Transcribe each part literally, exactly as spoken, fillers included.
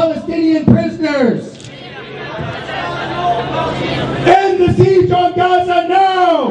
Palestinian prisoners. End the siege on Gaza now.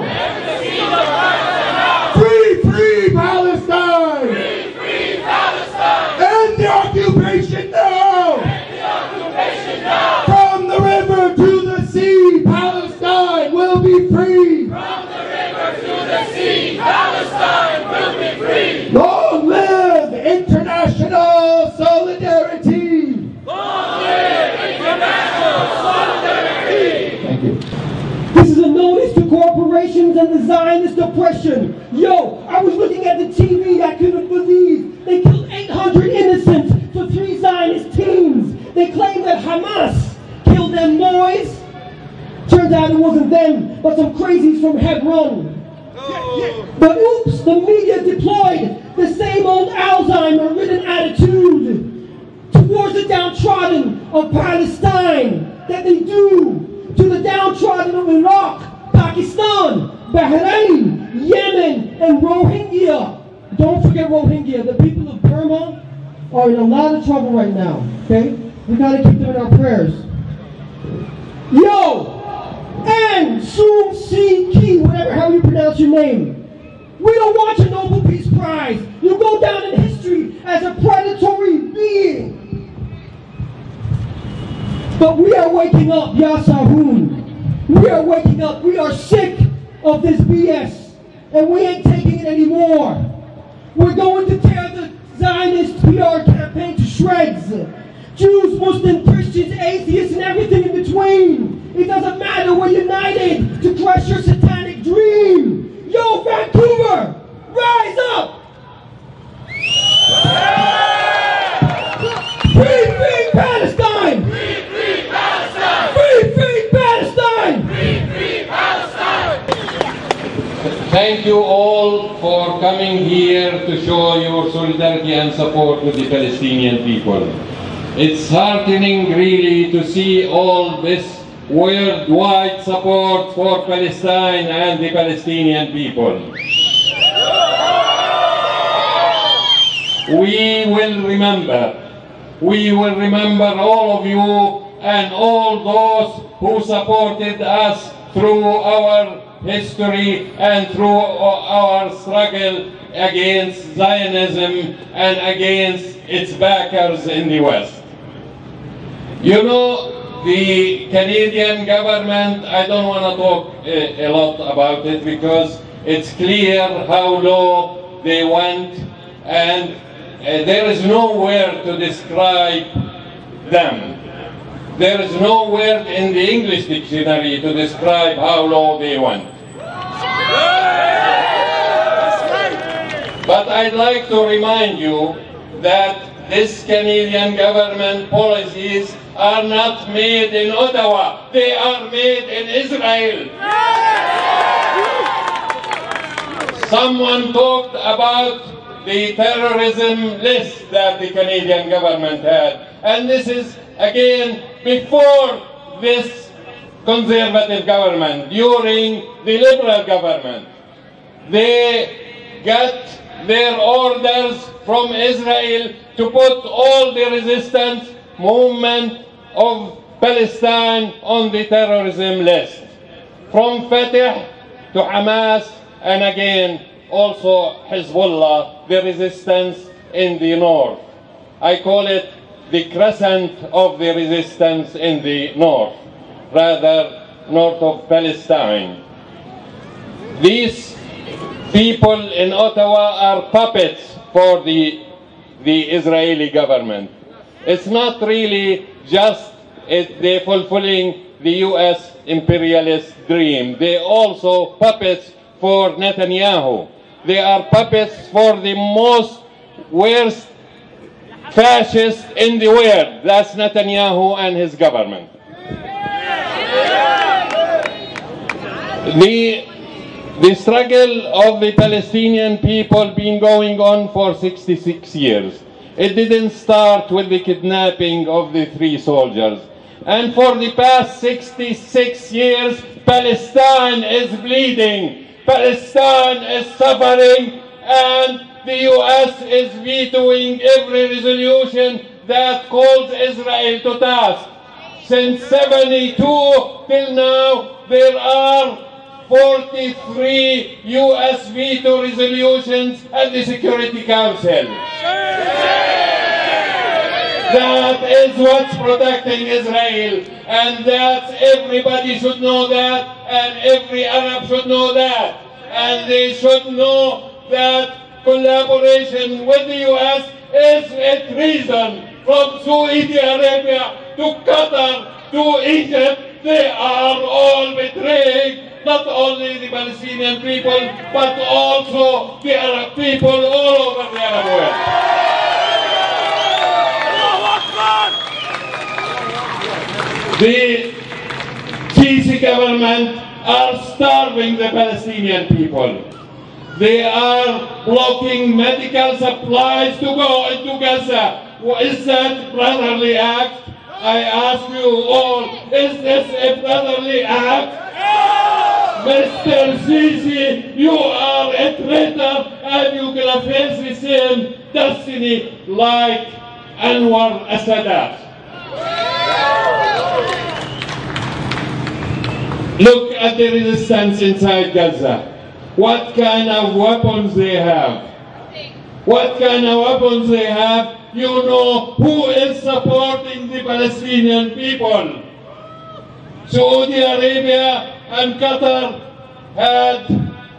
Free, free Palestine. Free, free Palestine. End the occupation now. End the occupation now. From the river to the sea, Palestine will be free. From the river to the sea, Palestine will be free. Long live international solidarity. Long live international solidarity. Thank you. This is a notice to corporations and the Zionist oppression. Yo, I was looking at the T V, I couldn't believe they killed eight hundred innocents for three Zionist teams. They claim that Hamas killed them boys. Turns out it wasn't them, but some crazies from Hebron. Oh. But oops, the media deployed the same old Alzheimer-ridden attitude towards the downtrodden of Palestine that they do to the downtrodden of Iraq, Pakistan, Bahrain, Yemen, and Rohingya. Don't forget Rohingya. The people of Burma are in a lot of trouble right now, okay? We gotta keep them in our prayers. Yo! And Suu Kyi, whatever how you pronounce your name. We don't want your Nobel Peace Prize. You go down in history as a predatory being. But we are waking up, Yasahun. We are waking up. We are sick of this B S. And we ain't taking it anymore. We're going to tear the Zionist P R campaign to shreds. Jews, Muslims, Christians, atheists, and everything in between. It doesn't matter, we're united to crush your satanic dream. Yo, Vancouver, rise up! Free, free Palestine! Free, free Palestine! Free, free Palestine! Free, free Palestine! Thank you all for coming here to show your solidarity and support with the Palestinian people. It's heartening really to see all this worldwide support for Palestine and the Palestinian people. We will remember, we will remember all of you and all those who supported us through our history and through our struggle against Zionism and against its backers in the West. You know, the Canadian government, I don't want to talk a, a lot about it because it's clear how low they went, and uh, there is no word to describe them. There is no word in the English dictionary to describe how low they went. But I'd like to remind you that this Canadian government policies are not made in Ottawa. They are made in Israel. Someone talked about the terrorism list that the Canadian government had. And this is, again, before this conservative government, during the liberal government. They got their orders from Israel to put all the resistance movement of Palestine on the terrorism list. From Fatah to Hamas, and again, also Hezbollah, the resistance in the north. I call it the crescent of the resistance in the north, rather north of Palestine. These people in Ottawa are puppets for the, the Israeli government. It's not really just it, they're fulfilling the U S imperialist dream. They're also puppets for Netanyahu. They are puppets for the most worst fascist in the world. That's Netanyahu and his government. The, the struggle of the Palestinian people been going on for sixty-six years. It didn't start with the kidnapping of the three soldiers. And for the past sixty-six years, Palestine is bleeding. Palestine is suffering, and the U S is vetoing every resolution that calls Israel to task. Since seventy-two till now, there are forty-three U S veto resolutions at the Security Council. That is what's protecting Israel, and that everybody should know that, and every Arab should know that, and they should know that collaboration with the U S is a treason. From Saudi Arabia to Qatar to Egypt, they are all betraying not only the Palestinian people, but also the Arab people all over the Arab world. The Sisi government are starving the Palestinian people. They are blocking medical supplies to go into Gaza. Is that brotherly act? I ask you all, is this a brotherly act? Mister Sisi, you are a traitor, and you're gonna face the same destiny like Anwar al-Sadat. Look at the resistance inside Gaza. What kind of weapons they have? What kind of weapons they have? You know who is supporting the Palestinian people. Saudi Arabia and Qatar had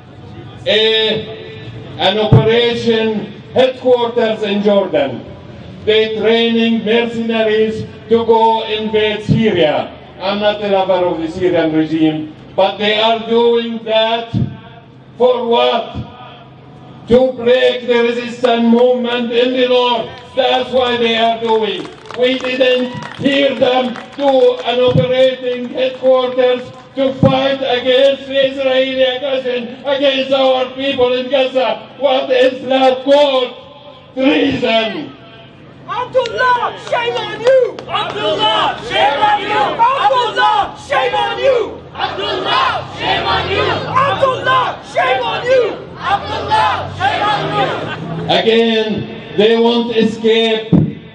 a, an operation headquarters in Jordan. They're training mercenaries to go invade Syria. I'm not a lover of the Syrian regime, but they are doing that for what? To break the resistance movement in the north. That's why they are doing. We didn't hear them do an operating headquarters to fight against the Israeli aggression against our people in Gaza. What is that called? Treason. Abdullah, shame on you! Abdullah, shame on you! Abdullah, shame on you! Abdullah, shame on you! Abdullah, shame on you! Abdullah, shame on you! Again, they won't escape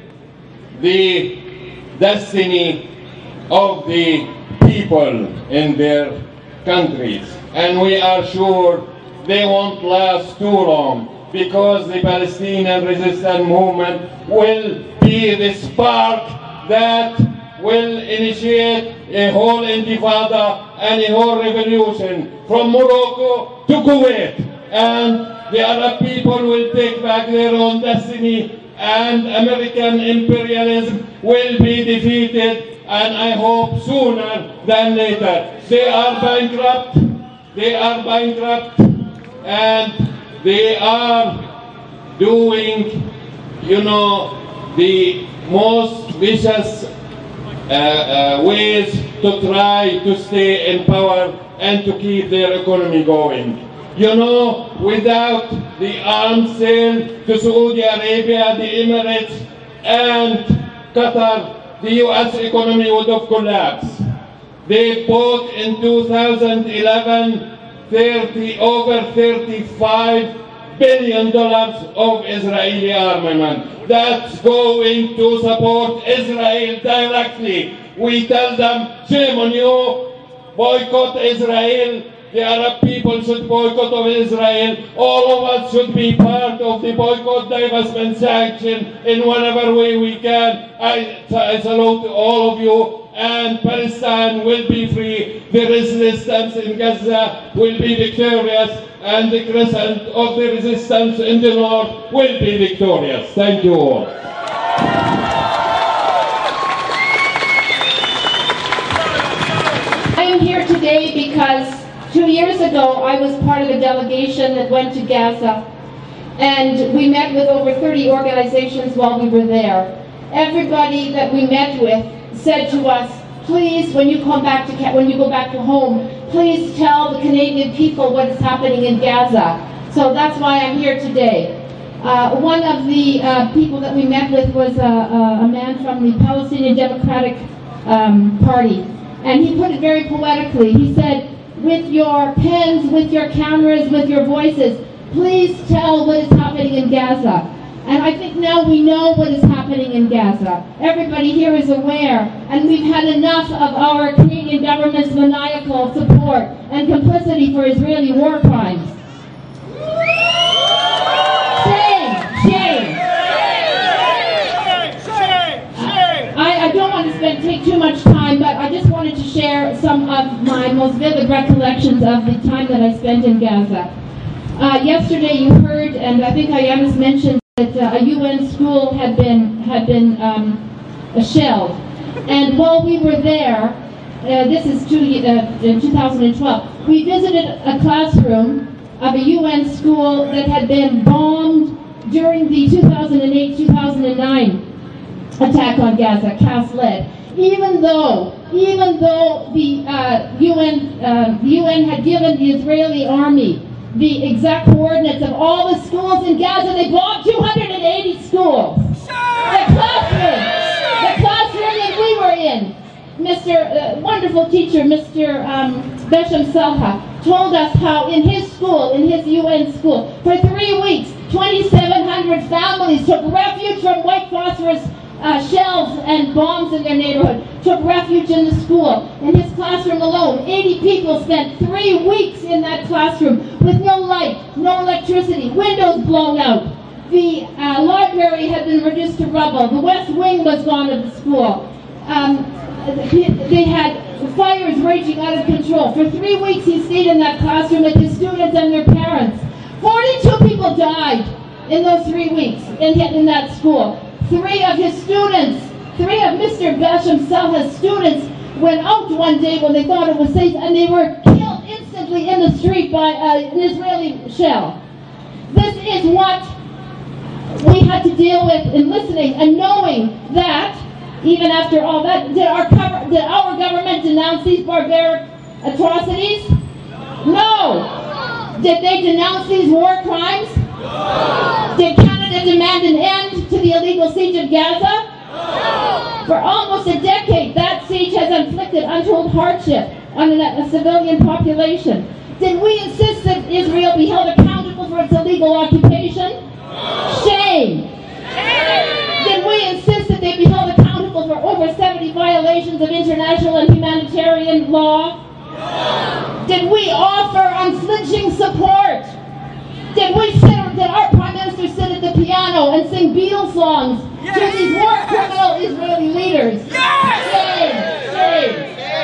the destiny of the people in their countries. And we are sure they won't last too long, because the Palestinian resistance movement will be the spark that will initiate a whole intifada and a whole revolution from Morocco to Kuwait. And the Arab people will take back their own destiny, and American imperialism will be defeated, and I hope sooner than later. They are bankrupt, they are bankrupt, and they are doing, you know, the most vicious uh, uh, ways to try to stay in power and to keep their economy going. You know, without the arms sale to Saudi Arabia, the Emirates, and Qatar, the U S economy would have collapsed. They bought in two thousand eleven thirty, over thirty-five billion dollars of Israeli armament. That's going to support Israel directly. We tell them, shame on you, boycott Israel. The Arab people should boycott of Israel. All of us should be part of the boycott, divestment, sanction in whatever way we can. I, I salute all of you. And Palestine will be free. The resistance in Gaza will be victorious, and the crescent of the resistance in the north will be victorious. Thank you all. I am here today because two years ago I was part of a delegation that went to Gaza, and we met with over thirty organizations while we were there. Everybody that we met with said to us, please, when you come back to when you go back to home, please tell the Canadian people what is happening in Gaza. So that's why I'm here today. Uh, one of the uh, people that we met with was a, a, a man from the Palestinian Democratic um, Party, and he put it very poetically. He said, with your pens, with your cameras, with your voices, please tell what is happening in Gaza. And I think now we know what is happening. happening in Gaza. Everybody here is aware, and we've had enough of our Canadian government's maniacal support and complicity for Israeli war crimes. Shame! Shame! I, I don't want to spend take too much time, but I just wanted to share some of my most vivid recollections of the time that I spent in Gaza. Uh, yesterday you heard, and I think Ayanis mentioned, that uh, a U N school had been had been um, shelled. And while we were there, uh, this is two, uh, in two thousand twelve, we visited a classroom of a U N school that had been bombed during the two thousand eight two thousand nine attack on Gaza, Cas-led. Even though, even though the uh, U N uh, the U N had given the Israeli army the exact coordinates of all the schools in Gaza, they bombed two hundred eighty schools. The classroom, the classroom that we were in, Mister Uh, wonderful teacher, Mister Um, Beshem Salha, told us how in his school, in his U N school, for three weeks, twenty-seven hundred families took refuge from white phosphorus Uh, shells and bombs in their neighborhood, took refuge in the school. In his classroom alone, eighty people spent three weeks in that classroom with no light, no electricity, windows blown out. The uh, library had been reduced to rubble. The west wing was gone of the school. Um, they had fires raging out of control. For three weeks he stayed in that classroom with his students and their parents. forty-two people died in those three weeks in, in that school. Three of his students, three of Mister Beshem Salha's students went out one day when they thought it was safe, and they were killed instantly in the street by uh, an Israeli shell. This is what we had to deal with in listening and knowing that, even after all that, did our, cover, did our government denounce these barbaric atrocities? No. Did they denounce these war crimes? Did Canada demand an end to the illegal siege of Gaza? For almost a decade, that siege has inflicted untold hardship on a, a civilian population. Did we insist that Israel be held accountable for its illegal occupation? Shame! Did we insist that they be held accountable for over seventy violations of international and humanitarian law? Did we offer unflinching support? Did we sit, did our Prime Minister sit at the piano and sing Beatles songs yes. to these war criminal Israeli leaders? Yes. Shame, shame.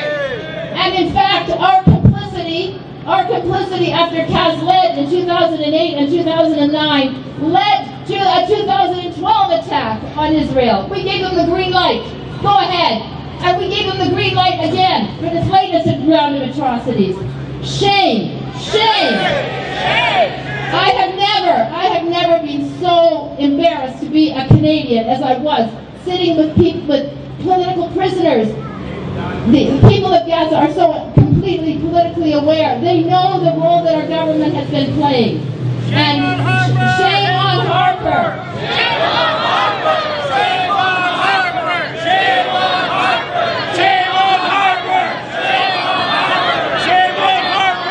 And in fact, our complicity, our complicity after Cas-led in two thousand eight and two thousand nine led to a two thousand twelve attack on Israel. We gave them the green light. Go ahead. And we gave them the green light again for this latest round of atrocities. Shame, shame. Shame. I have never, I have never been so embarrassed to be a Canadian as I was, sitting with people, with political prisoners. The people of Gaza are so completely politically aware. They know the role that our government has been playing. And shame on Harper. Shame on Harper. Shame on Harper. Shame on Harper. Shame on Harper. Shame on Harper. Shame on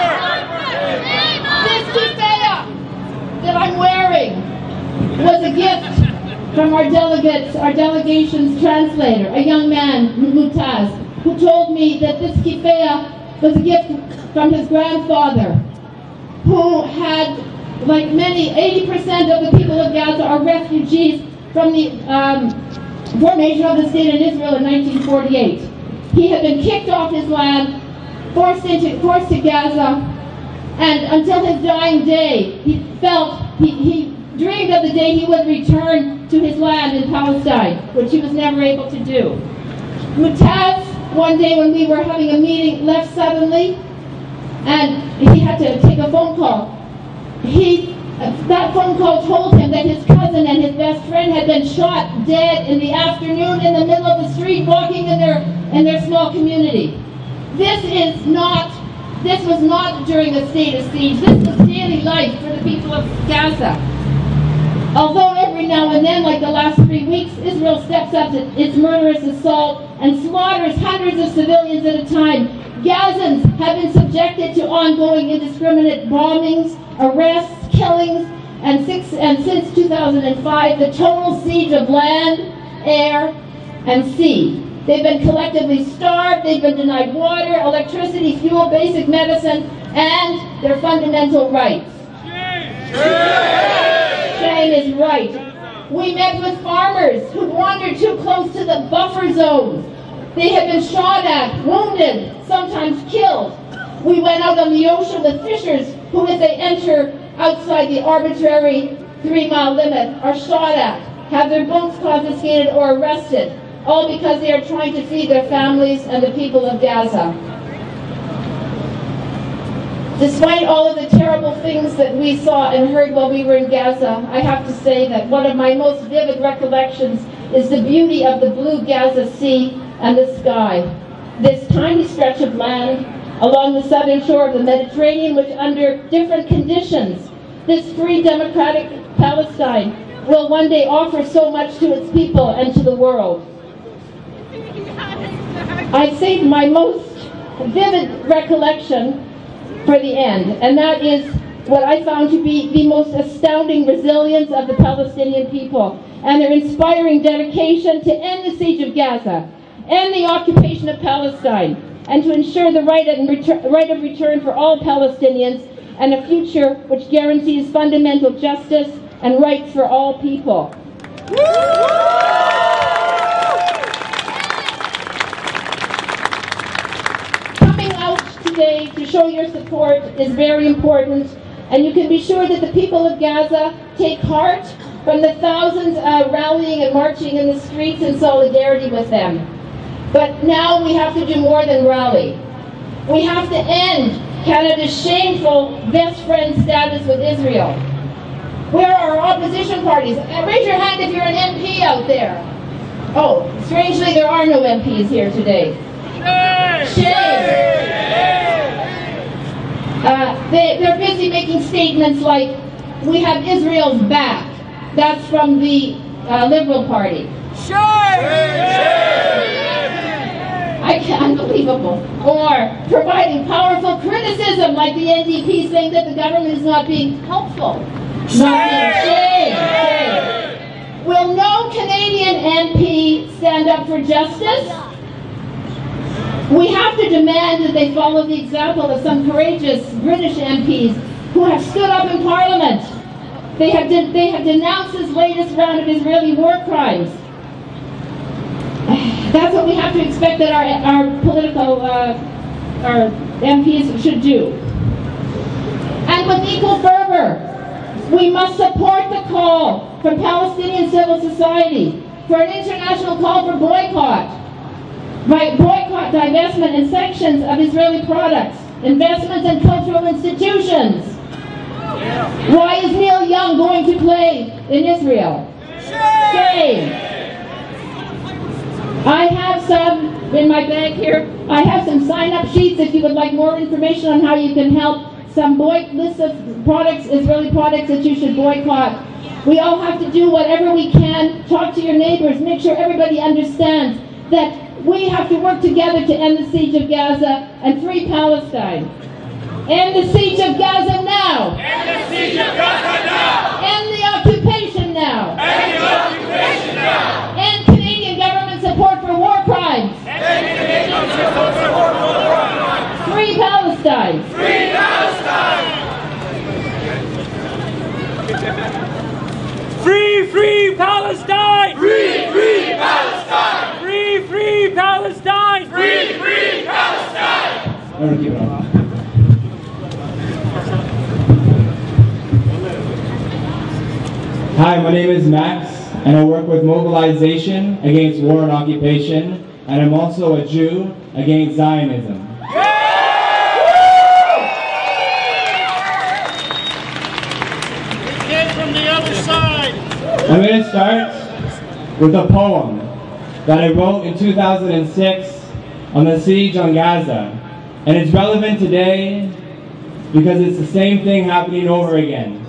Harper. This keffiyeh that I'm wearing was a gift from our delegates, our delegation's translator, a young man, Mutaz, who told me that this keffiyeh was a gift from his grandfather, who had, like many, eighty percent of the people of Gaza are refugees from the um, formation of the state in Israel in nineteen forty-eight. He had been kicked off his land, forced into, forced to Gaza, and until his dying day, he felt, he, he dreamed of the day he would return to his land in Palestine, which he was never able to do. Mutaz, one day when we were having a meeting, left suddenly, and he had to take a phone call. He, that phone call told him that his cousin and his best friend had been shot dead in the afternoon in the middle of the street, walking in their in their small community. This is not, this was not during a state of siege. This was daily life for the people of Gaza. Although every now and then, like the last three weeks, Israel steps up to its murderous assault and slaughters hundreds of civilians at a time, Gazans have been subjected to ongoing indiscriminate bombings, arrests, killings, and, six, and since two thousand five, the total siege of land air, and sea. They've been collectively starved, they've been denied water, electricity, fuel, basic medicine, and their fundamental rights. Shame is right. We met with farmers who wandered too close to the buffer zones. They had been shot at, wounded, sometimes killed. We went out on the ocean with fishers who, as they enter outside the arbitrary three-mile limit, are shot at, have their boats confiscated or arrested, all because they are trying to feed their families and the people of Gaza. Despite all of the terrible things that we saw and heard while we were in Gaza, I have to say that one of my most vivid recollections is the beauty of the blue Gaza Sea and the sky. This tiny stretch of land along the southern shore of the Mediterranean, which under different conditions, this free democratic Palestine will one day offer so much to its people and to the world. I saved my most vivid recollection for the end, and that is what I found to be the most astounding resilience of the Palestinian people and their inspiring dedication to end the siege of Gaza, end the occupation of Palestine, and to ensure the right, and retur right of return for all Palestinians and a future which guarantees fundamental justice and rights for all people. Coming out today to show your support is very important, and you can be sure that the people of Gaza take heart from the thousands uh, rallying and marching in the streets in solidarity with them. But now we have to do more than rally. We have to end Canada's shameful best friend status with Israel. Where are our opposition parties? Raise your hand if you're an M P out there. Oh, strangely there are no M Ps here today. Shame! Uh, they, they're busy making statements like, we have Israel's back. That's from the uh, Liberal Party. I can't, unbelievable. Or providing powerful criticism like the N D P saying that the government is not being helpful. Not being shame. Shame. Will no Canadian M P stand up for justice? We have to demand that they follow the example of some courageous British M Ps who have stood up in Parliament. They have, de they have denounced this latest round of Israeli war crimes. That's what we have to expect that our, our political, uh, our M Ps should do. And with equal fervor, we must support the call from Palestinian civil society for an international call for boycott. Right, boycott, divestment, and sanctions of Israeli products, investments in cultural institutions. Yeah. Why is Neil Young going to play in Israel? Shame! I have some in my bag here. I have some sign-up sheets if you would like more information on how you can help. Some boy list of products, Israeli products that you should boycott. We all have to do whatever we can. Talk to your neighbors. Make sure everybody understands that we have to work together to end the siege of Gaza and free Palestine. End the siege of Gaza now. End the siege of Gaza now. End the occupation now. End the occupation now. End Canadian government support for war crimes. End Canadian support for war crimes. Free Palestine. Free Palestine. Free, free Palestine! Free, free Palestine! Free, free Palestine! Free, free Palestine! I'm gonna keep it on. Hi, my name is Max, and I work with Mobilization Against War and Occupation, and I'm also a Jew against Zionism. From the other side. I'm going to start with a poem that I wrote in two thousand six on the siege on Gaza. And it's relevant today because it's the same thing happening over again.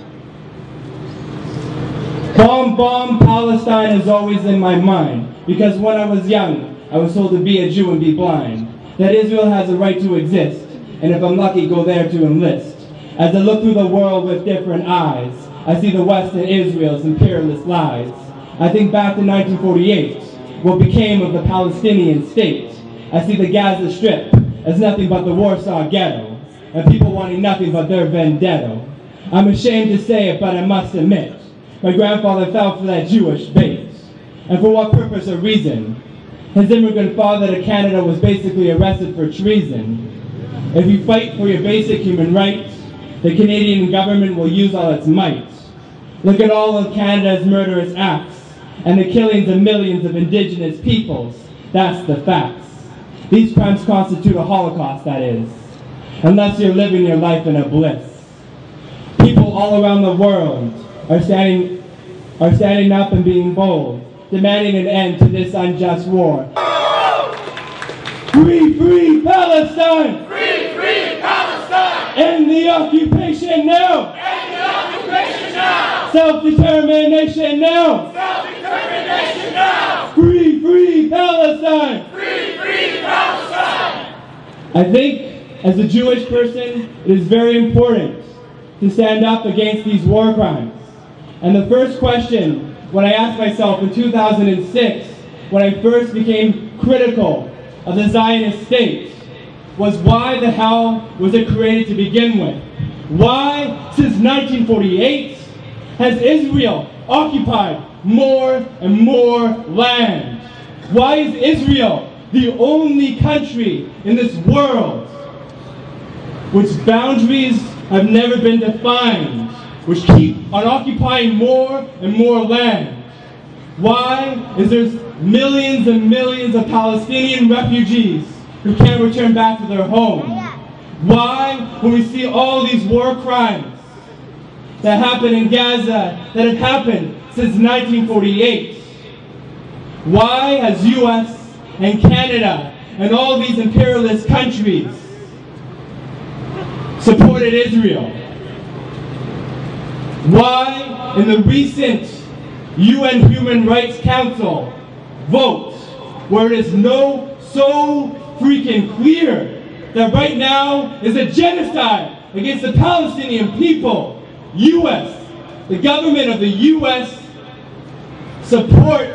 Bomb, bomb, Palestine is always in my mind, because when I was young, I was told to be a Jew and be blind, that Israel has a right to exist, and if I'm lucky, go there to enlist. As I look through the world with different eyes, I see the West and Israel's imperialist lies. I think back to nineteen forty-eight, what became of the Palestinian state. I see the Gaza Strip as nothing but the Warsaw Ghetto, and people wanting nothing but their vendetta. I'm ashamed to say it, but I must admit, my grandfather fell for that Jewish bait. And for what purpose or reason? His immigrant father to Canada was basically arrested for treason. If you fight for your basic human rights, the Canadian government will use all its might. Look at all of Canada's murderous acts and the killings of millions of Indigenous peoples. That's the facts. These crimes constitute a Holocaust, that is, unless you're living your life in a bliss. People all around the world are standing, are standing up and being bold, demanding an end to this unjust war. Free, free Palestine! Free, free Palestine! End the occupation now! End the occupation now! Self-determination now! Self-determination now! Free, free Palestine! Free, free Palestine! I think, as a Jewish person, it is very important to stand up against these war crimes. And the first question, when I asked myself in two thousand six, when I first became critical of the Zionist state, was why the hell was it created to begin with? Why, since nineteen forty-eight, has Israel occupied more and more land? Why is Israel the only country in this world which boundaries have never been defined, which keep on occupying more and more land? Why is there millions and millions of Palestinian refugees who can't return back to their home? Why, when we see all these war crimes that happen in Gaza, that have happened since nineteen forty-eight, why has U S and Canada and all these imperialist countries supported Israel? Why, in the recent U N Human Rights Council vote, where it is no so freaking clear that right now is a genocide against the Palestinian people, U S, the government of the U S supports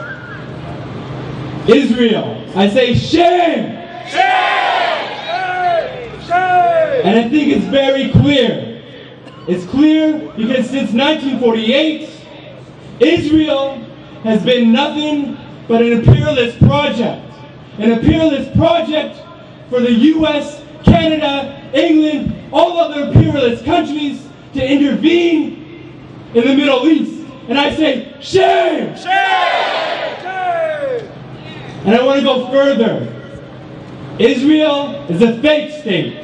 Israel. I say shame! Shame! Shame! And I think it's very clear. It's clear because since nineteen forty-eight, Israel has been nothing but an imperialist project. An imperialist project for the U S, Canada, England, all other imperialist countries to intervene in the Middle East. And I say, shame! Shame! Shame! And I want to go further. Israel is a fake state.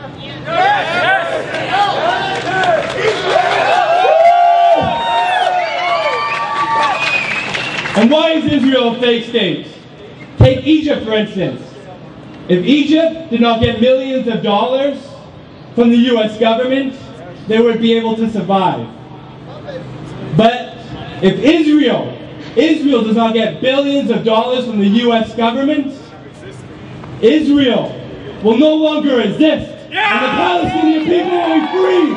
And why is Israel a fake state? Take Egypt, for instance. If Egypt did not get millions of dollars from the U S government, they would be able to survive. But if Israel, Israel does not get billions of dollars from the U S government, Israel will no longer exist, and the Palestinian people will be free.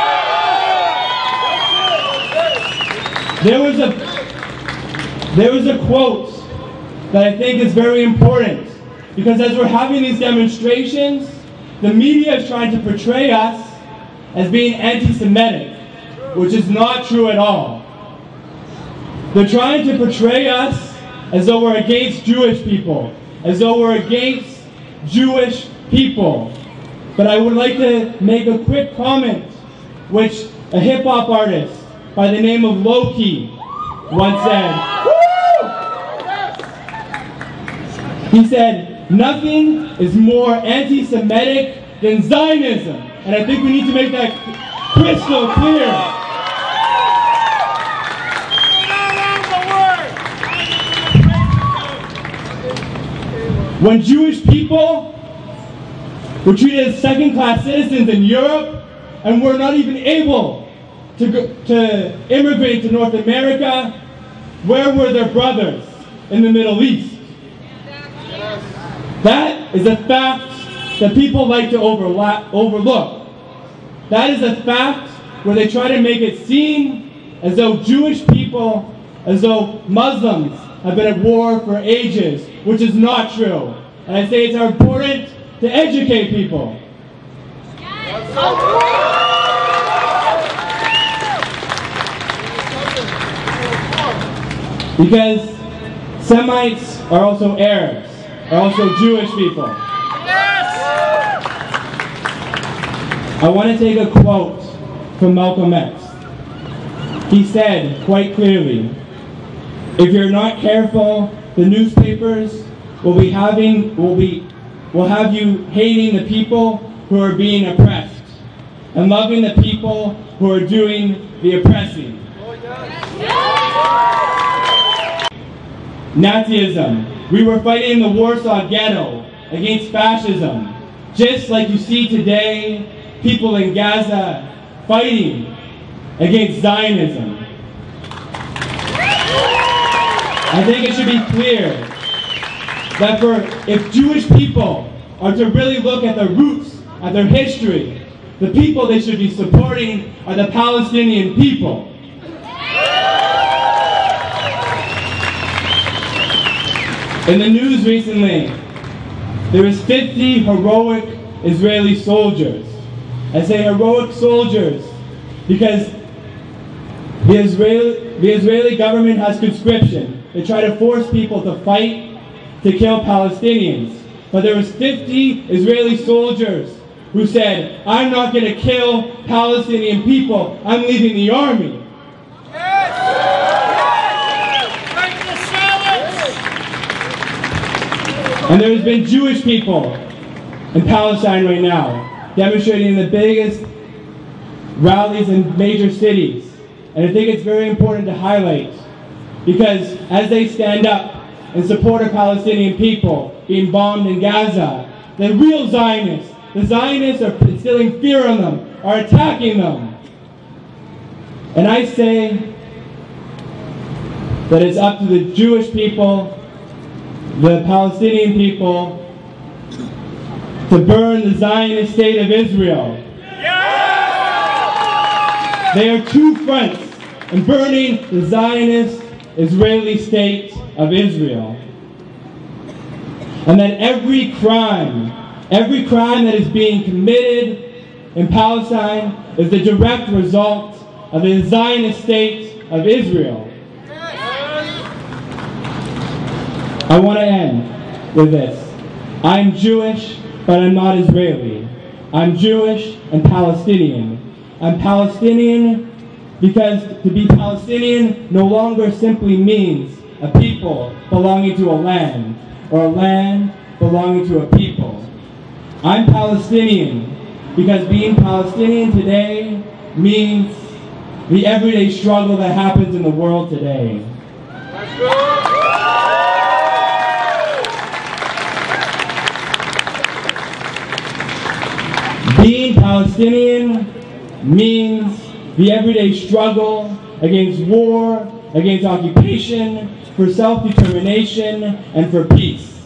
There was a there was a quote that I think is very important, because as we're having these demonstrations, the media is trying to portray us as being anti-Semitic, which is not true at all. They're trying to portray us as though we're against Jewish people, as though we're against Jewish people. But I would like to make a quick comment, which a hip-hop artist by the name of Loki once said. Woo! He said, nothing is more anti-Semitic than Zionism. And I think we need to make that crystal clear. When Jewish people were treated as second-class citizens in Europe and were not even able to, go, to immigrate to North America, where were their brothers in the Middle East? That is a fact that people like to overlap, overlook. That is a fact where they try to make it seem as though Jewish people, as though Muslims have been at war for ages, which is not true. And I say it's important to educate people. Because Semites are also Arabs, are also Jewish people. I want to take a quote from Malcolm X. He said quite clearly, if you're not careful, the newspapers will be having will be will have you hating the people who are being oppressed and loving the people who are doing the oppressing. Nazism. We were fighting the Warsaw Ghetto against fascism, just like you see today people in Gaza fighting against Zionism. I think it should be clear that for if Jewish people are to really look at their roots, at their history, the people they should be supporting are the Palestinian people. In the news recently, there was fifty heroic Israeli soldiers. I say heroic soldiers because the Israeli, the Israeli government has conscription. They try to force people to fight to kill Palestinians. But there was fifty Israeli soldiers who said, I'm not going to kill Palestinian people, I'm leaving the army. And there's been Jewish people in Palestine right now demonstrating in the biggest rallies in major cities. And I think it's very important to highlight because as they stand up and support the Palestinian people being bombed in Gaza, the real Zionists, the Zionists are instilling fear in them, are attacking them. And I say that it's up to the Jewish people, the Palestinian people, to burn the Zionist state of Israel. Yeah! They are two fronts in burning the Zionist Israeli state of Israel. And that every crime, every crime that is being committed in Palestine is the direct result of the Zionist state of Israel. I want to end with this. I'm Jewish, but I'm not Israeli. I'm Jewish and Palestinian. I'm Palestinian because to be Palestinian no longer simply means a people belonging to a land, or a land belonging to a people. I'm Palestinian because being Palestinian today means the everyday struggle that happens in the world today. Being Palestinian means the everyday struggle against war, against occupation, for self-determination, and for peace.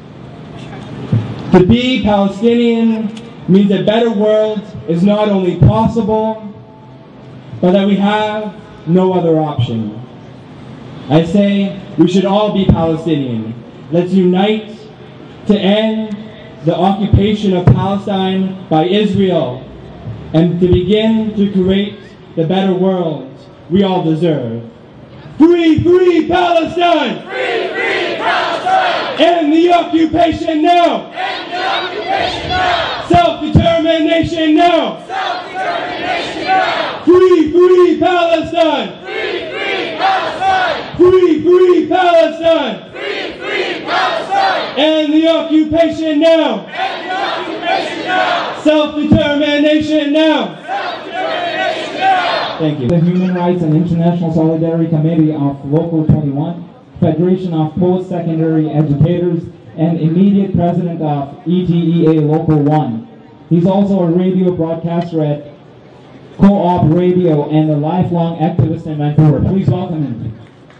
To be Palestinian means a better world is not only possible, but that we have no other option. I say we should all be Palestinian. Let's unite to end the occupation of Palestine by Israel and to begin to create the better world we all deserve. Free, free Palestine! Free, free Palestine! End the occupation now! End the occupation now! Self-determination now! Self-determination now! Free, free Palestine! Free, free Palestine! Free, free Palestine! Free, free Palestine! End the occupation now! End the occupation now! Self-determination now! Self-determination now! Thank you. The Human Rights and International Solidarity Committee of Local twenty-one, Federation of Post-Secondary Educators, and immediate president of E T E A Local one. He's also a radio broadcaster at Co-op Radio and a lifelong activist and mentor. Please welcome him.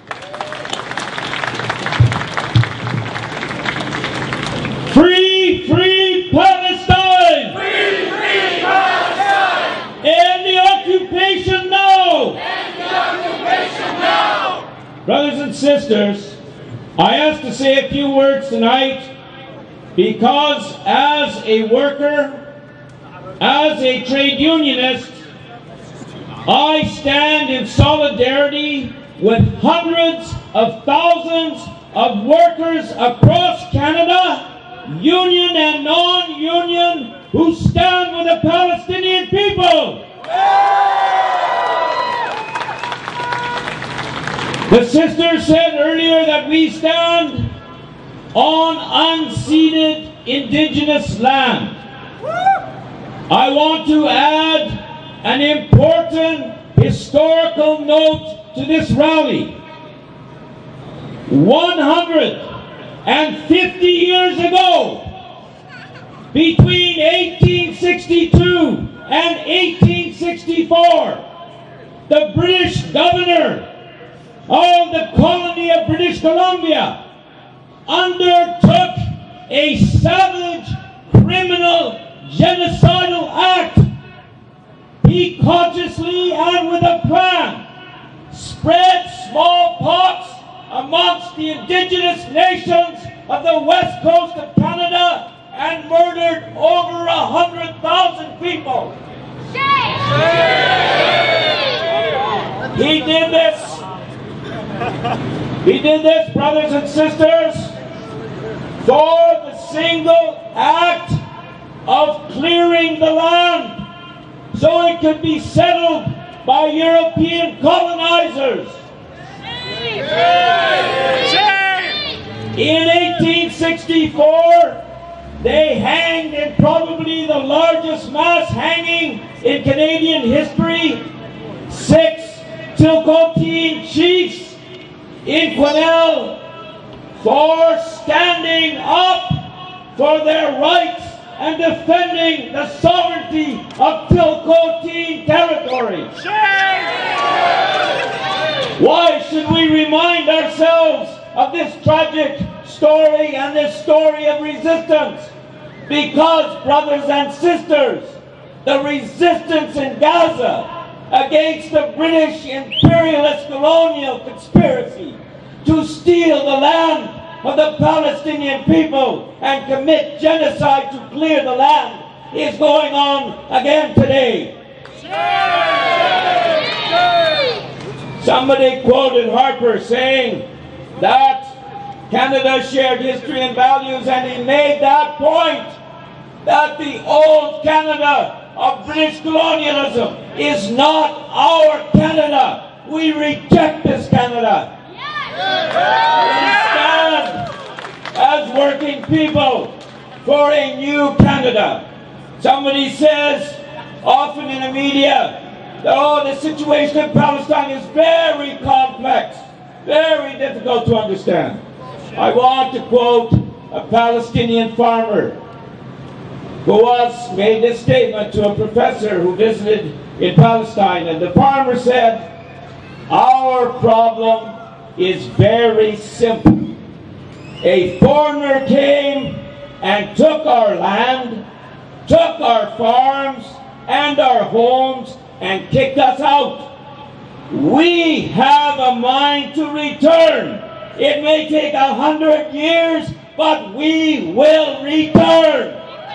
Free, free Palestine! Free, free Palestine! End the occupation now! End the occupation now! Brothers and sisters, say a few words tonight because as a worker, as a trade unionist, I stand in solidarity with hundreds of thousands of workers across Canada, union and non-union, who stand with the Palestinian people. The sister said earlier that we stand on unceded indigenous land. I want to add an important historical note to this rally. one hundred fifty years ago, between eighteen sixty-two and eighteen sixty-four, the British governor of the colony of British Columbia undertook a savage, criminal, genocidal act. He consciously and with a plan spread smallpox amongst the indigenous nations of the west coast of Canada and murdered over a hundred thousand people. He did this. He did this, brothers and sisters, for the single act of clearing the land so it could be settled by European colonizers. In eighteen sixty-four, they hanged in probably the largest mass hanging in Canadian history, six Tsilhqot'in chiefs in Quesnel for standing up for their rights and defending the sovereignty of Tsilhqot'in territory. Why should we remind ourselves of this tragic story and this story of resistance? Because, brothers and sisters, the resistance in Gaza against the British imperialist colonial conspiracy to steal the land of the Palestinian people and commit genocide to clear the land is going on again today. Somebody quoted Harper saying that Canada shared history and values, and he made that point that the old Canada of British colonialism is not our Canada. We reject this Canada. We stand as working people for a new Canada. Somebody says often in the media that, oh, the situation in Palestine is very complex, very difficult to understand. I want to quote a Palestinian farmer who once made this statement to a professor who visited in Palestine, and the farmer said, "Our problem is very simple. A foreigner came and took our land, took our farms and our homes, and kicked us out. We have a mind to return. It may take a hundred years, but we will return."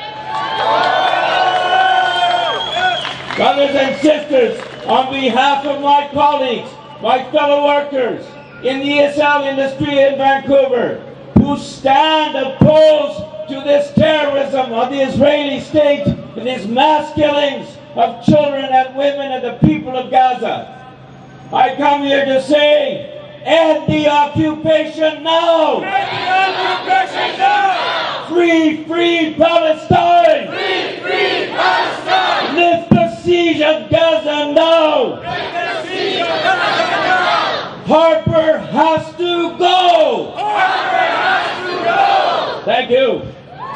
Brothers and sisters, on behalf of my colleagues, my fellow workers in the E S L industry in Vancouver, who stand opposed to this terrorism of the Israeli state and these mass killings of children and women and the people of Gaza, I come here to say, end the occupation now! End the occupation now! Free, free Palestine! Free, free Palestine! Lift the siege of Gaza now! Lift the siege of Gaza now! Harper has to go! Harper has to go! Thank you.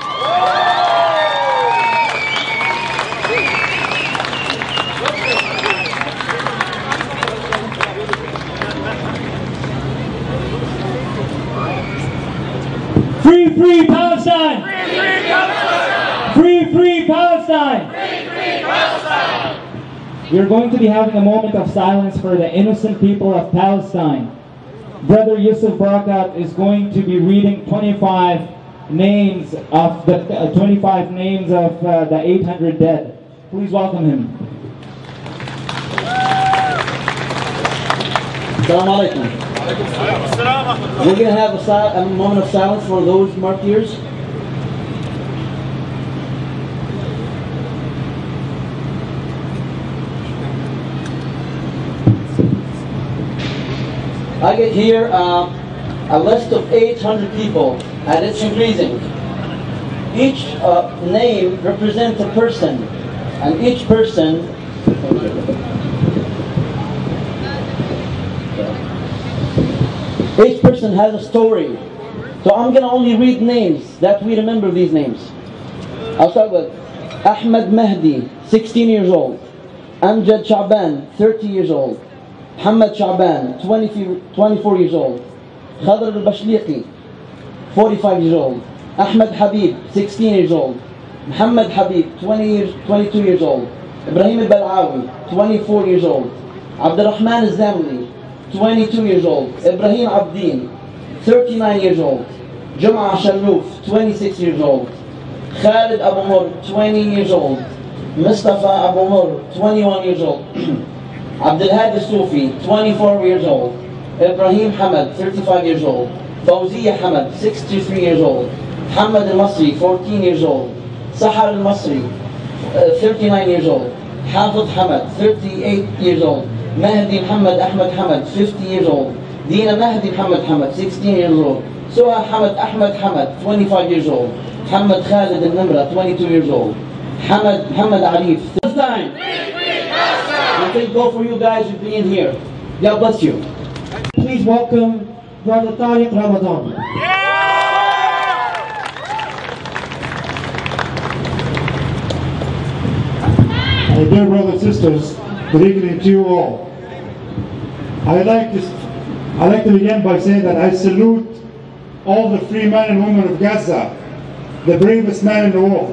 Free, free Palestine! Free, free Palestine! Free, free Palestine! Free, free Palestine! We are going to be having a moment of silence for the innocent people of Palestine. Brother Yusuf Barakat is going to be reading twenty-five names of the uh, twenty-five names of uh, the eight hundred dead. Please welcome him. Assalamu alaikum. We're going to have a, a moment of silence for those martyrs. I get here uh, a list of eight hundred people, and it's increasing. Each uh, name represents a person, and each person each person has a story. So I'm going to only read names that we remember these names. I'll start with Ahmed Mahdi, sixteen years old. Amjad Shaban, thirty years old. Muhammad Shaban, twenty-four years old. Khadr al-Bashliqi, forty-five years old. Ahmed Habib, sixteen years old. Muhammad Habib, twenty years, twenty-two years old. Ibrahim al-Bal'awi, twenty-four years old. Abdurrahman al-Zamli, twenty-two years old. Ibrahim Abdin, thirty-nine years old. Jum'a Shallouf, twenty-six years old. Khalid Abu Mur, twenty years old. Mustafa Abu Mur, twenty-one years old. Abdul Hadi Sufi, twenty-four years old. Ibrahim Hamad, thirty-five years old. Fawziya Hamad, sixty-three years old. Hamad al-Masri, fourteen years old. Sahar al-Masri, uh, thirty-nine years old. Hafid Hamad, thirty-eight years old. Mahdi Muhammad Ahmad Hamad, fifty years old. Dina Mahdi Muhammad Hamad, sixteen years old. Suha Hamad Ahmad Hamad, twenty-five years old. Hamad Khalid al-Nimra, twenty-two years old. Hamad Hamad Arif. This time. I thank God for you guys for being here. God bless you. Please welcome Brother Tariq Ramadan. My dear brothers and sisters, good evening to you all. I like to, I like to begin by saying that I salute all the free men and women of Gaza, the bravest men in the world.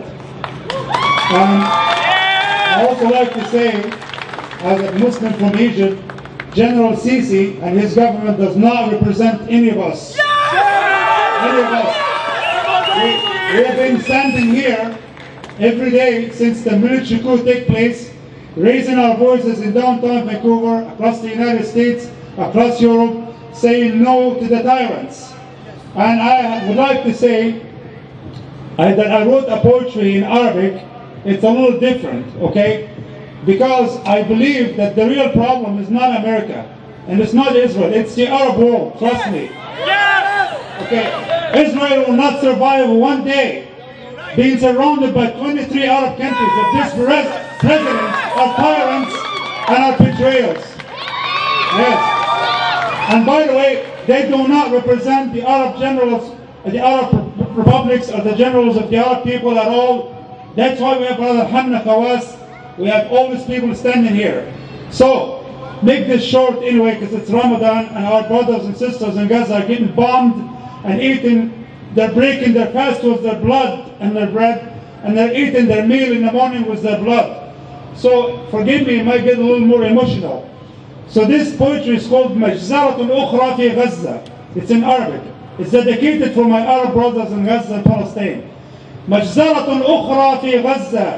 And I also like to say, as a Muslim from Egypt, General Sisi and his government does not represent any of us. Any of us. We, we have been standing here every day since the military coup took place, raising our voices in downtown Vancouver, across the United States, across Europe, saying no to the tyrants. And I would like to say uh, that I wrote a poetry in Arabic. It's a little different, okay? Because I believe that the real problem is not America, and it's not Israel, it's the Arab world, trust me. Okay, Israel will not survive one day being surrounded by twenty-three Arab countries if this presidents are tyrants and are betrayers. Yes. And by the way, they do not represent the Arab generals, the Arab republics, or the generals of the Arab people at all. That's why we have Brother Hamna Khawas. We have all these people standing here. So, make this short anyway, because it's Ramadan and our brothers and sisters in Gaza are getting bombed and eating. They're breaking their fast with their blood and their bread, and they're eating their meal in the morning with their blood. So, forgive me, it might get a little more emotional. So this poetry is called Majzaratun Ukhra fi Gaza. It's in Arabic. It's dedicated for my Arab brothers in Gaza and Palestine. Majzaratun Ukhra fi Gaza.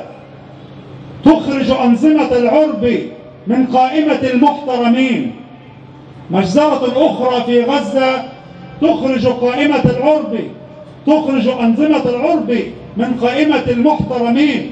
تخرج أنظمة العرب من قائمة المحترمين. مجزرة أخرى في غزة تخرج قائمة العرب تخرج أنظمة العرب من قائمة المحترمين.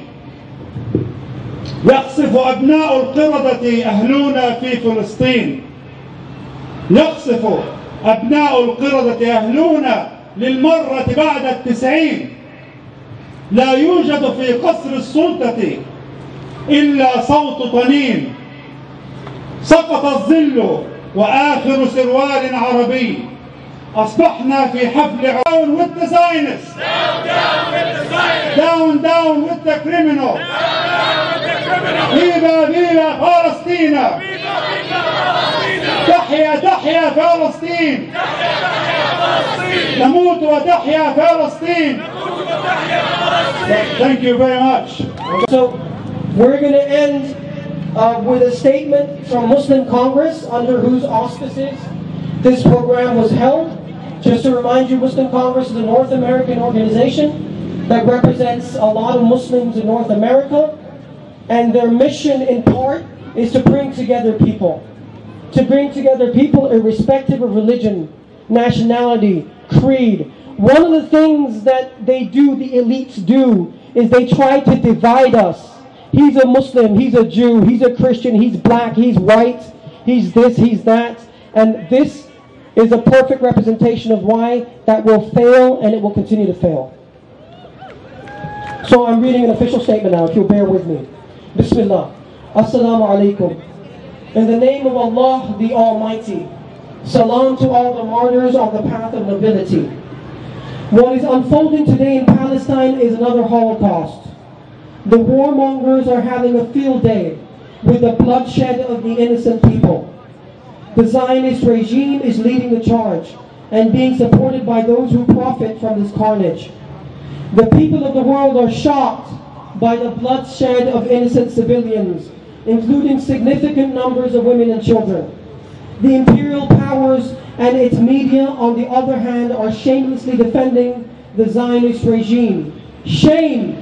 يقصف أبناء القردة أهلنا في فلسطين. يقصف أبناء القردة أهلنا للمرة بعد التسعين. لا يوجد في قصر السلطة إلا صوت طنين. سقط الظل وآخر سروال عربي. أصبحنا في حفل عون with the Zionists. Down, down with the Zionists. Down, down with the criminal. Down, down with the criminal. Viva, viva Palestina. Viva, viva Palestina. تحيا, تحيا فلسطين. تحيا, تحيا فلسطين. نموت وتحيا فلسطين. نموت وتحيا فلسطين. Thank you very much. So, we're going to end uh, with a statement from Muslim Congress, under whose auspices this program was held. Just to remind you, Muslim Congress is a North American organization that represents a lot of Muslims in North America, and their mission in part is to bring together people. To bring together people irrespective of religion, nationality, creed. One of the things that they do, the elites do, is they try to divide us. He's a Muslim, he's a Jew, he's a Christian, he's black, he's white, he's this, he's that. And this is a perfect representation of why that will fail, and it will continue to fail. So I'm reading an official statement now, if you'll bear with me. Bismillah. Assalamu alaikum. In the name of Allah the Almighty, salam to all the martyrs on the path of nobility. What is unfolding today in Palestine is another Holocaust. The warmongers are having a field day with the bloodshed of the innocent people. The Zionist regime is leading the charge and being supported by those who profit from this carnage. The people of the world are shocked by the bloodshed of innocent civilians, including significant numbers of women and children. The imperial powers and its media, on the other hand, are shamelessly defending the Zionist regime. Shame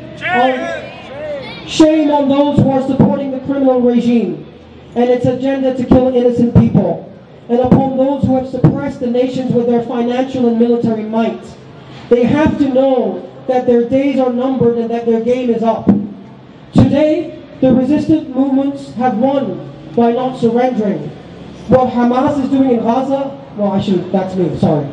on, shame on those who are supporting the criminal regime and its agenda to kill innocent people, and upon those who have suppressed the nations with their financial and military might. They have to know that their days are numbered and that their game is up. Today, the resistant movements have won by not surrendering. What Hamas is doing in Gaza, well, I should, that's me, sorry.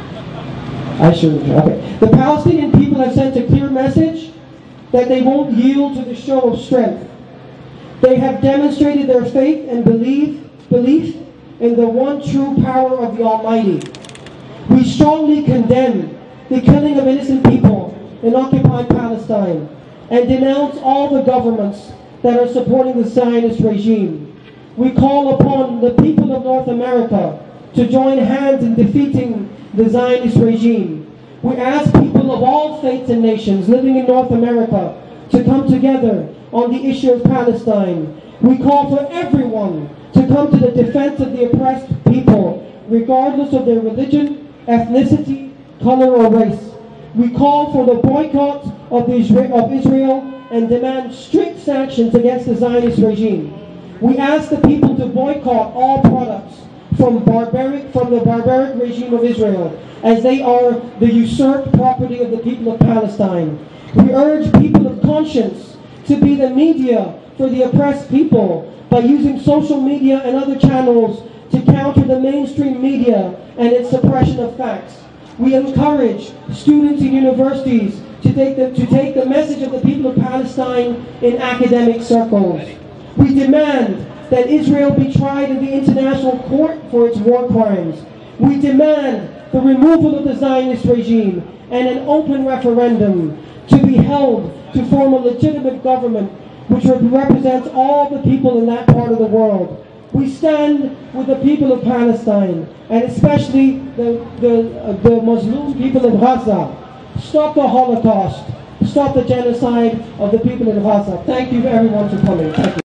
I shouldn't, okay. The Palestinian people have sent a clear message that they won't yield to the show of strength. They have demonstrated their faith and belief, belief in the one true power of the Almighty. We strongly condemn the killing of innocent people in occupied Palestine and denounce all the governments that are supporting the Zionist regime. We call upon the people of North America to join hands in defeating the Zionist regime. We ask people of all faiths and nations living in North America to come together on the issue of Palestine. We call for everyone to come to the defense of the oppressed people, regardless of their religion, ethnicity, color, or race. We call for the boycott of, the Isra- of Israel and demand strict sanctions against the Zionist regime. We ask the people to boycott all products from, barbaric, from the barbaric regime of Israel, as they are the usurped property of the people of Palestine. We urge people of conscience to be the media for the oppressed people by using social media and other channels to counter the mainstream media and its suppression of facts. We encourage students in universities to take the, to take the message of the people of Palestine in academic circles. We demand that Israel be tried in the international court for its war crimes. We demand the removal of the Zionist regime and an open referendum to be held to form a legitimate government which represents all the people in that part of the world. We stand with the people of Palestine, and especially the, the, uh, the Muslim people of Gaza. Stop the Holocaust. Stop the genocide of the people in Gaza. Thank you everyone for coming. Thank you.